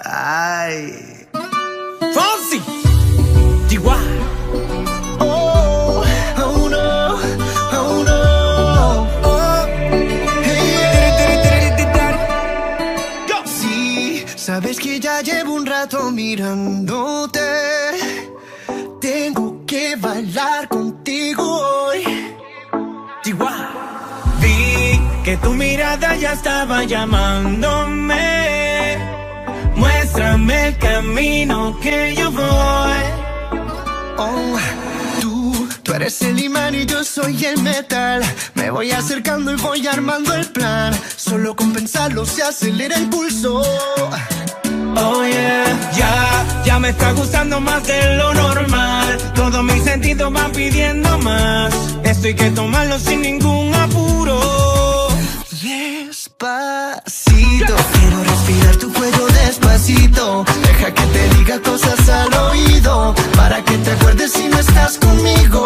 Ay. Fonsi, Chihuahua. Oh, oh no, oh no. Oh, hey. Sí, sabes que ya llevo un rato mirándote. Tengo que bailar contigo hoy. Chihuahua. Vi que tu mirada ya estaba llamándome. Muéstrame el camino que yo voy. Oh, tú eres el imán y yo soy el metal. Me voy acercando y voy armando el plan. Solo con pensarlo se acelera el pulso. Oh yeah, ya me está gustando más de lo normal. Todos mis sentidos van pidiendo más. Esto hay que tomarlo sin ningún apuro. Despacito, quiero respirar tu cuello despacito. Deja que te diga cosas al oído, para que te acuerdes si no estás conmigo.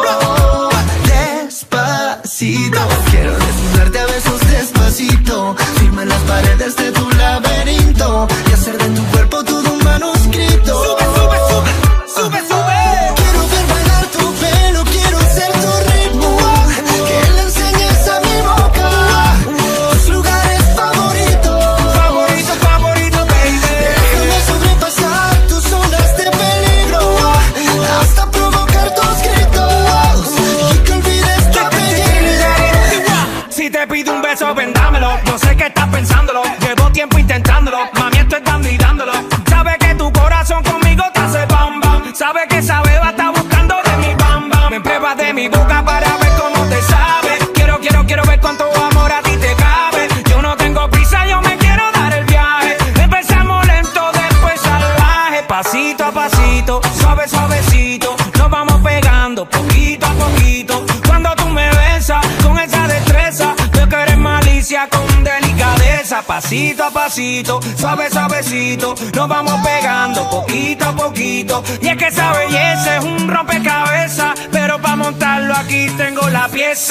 Despacito, quiero desnudarte a besos despacito. Firma en las paredes de tu laberinto y hacer de tu cuerpo todo un manuscrito. Sube, sube, sube, sube, sube. Quiero ver bailar tu pelo, quiero ser tu ritmo. Que le enseñes a mi boca tus lugares favoritos. Favorito, favorito, baby. Déjame sobrepasar tus zonas de peligro, hasta provocar tus gritos y que olvides tu apellido. Si te pido un beso, vendámelo. Yo sé que estás pensándolo. Llevo tiempo intentándolo. Mami, estoy dando y dándolo. Sabe que tu corazón conmigo te hace bam bam. Sabe que esa beba está buscando de mi bam bam. Me pruebas de mi boca para ver cómo te sabe. Quiero ver cuánto amor a ti te cabe. Yo no tengo prisa, yo me quiero dar el viaje. Empezamos lento, después salvaje. Pasito a pasito, suave, suavecito. Nos vamos pegando poquito a poquito. Cuando tú me besas con esa destreza, veo que eres malicia con delicadeza. Pasito a pasito, suave, suavecito. Nos vamos pegando poquito a poquito. Y es que esa belleza es un rompecabezas, pero para montarlo aquí tengo la pieza.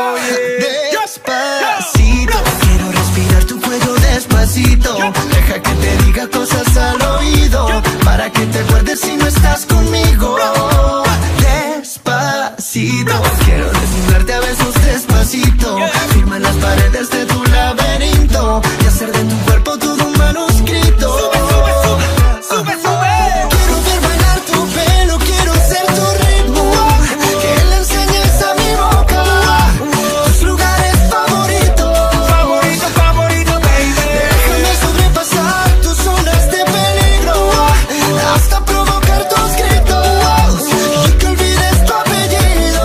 Despacito, quiero respirar tu cuello despacito. Deja que te diga cosas al oído, para que te acuerdes si no estás conmigo. Despacito, quiero desnudarte a besos despacito. Firma en las paredes de tu laberinto y hacer de tu cuerpo todo un manuscrito. Sube, sube, sube, sube, sube. Quiero ver bailar tu pelo, quiero ser tu ritmo. Que le enseñes a mi boca tus lugares favoritos. Favorito, favorito, baby. Déjame sobrepasar tus zonas de peligro, hasta provocar tus gritos y que olvides tu apellido.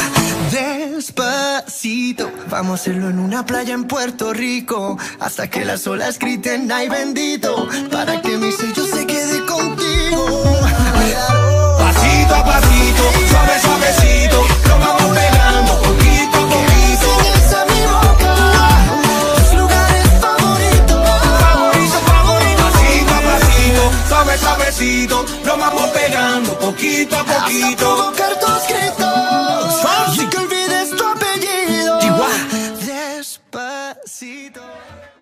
Despacito, vamos a hacerlo en una playa en Puerto Rico, hasta que las olas griten ay bendito, para que mi sello se quede contigo. Pasito a pasito, suave, suavecito. Nos vamos pegando poquito a poquito. Enseñas a mi boca tus lugares favoritos. Favorito, favorito. Pasito a pasito, suave, suavecito. Nos vamos pegando poquito a Hasta poquito. provocar tu